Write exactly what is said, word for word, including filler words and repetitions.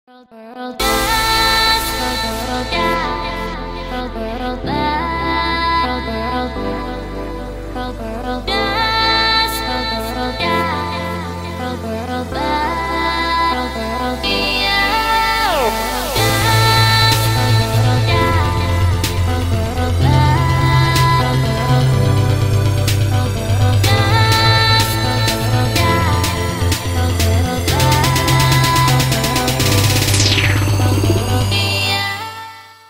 World, world, yes, world, world, yeah. World, world, yeah. World, world, world, world, yes, world, world, yeah. World, world, yeah.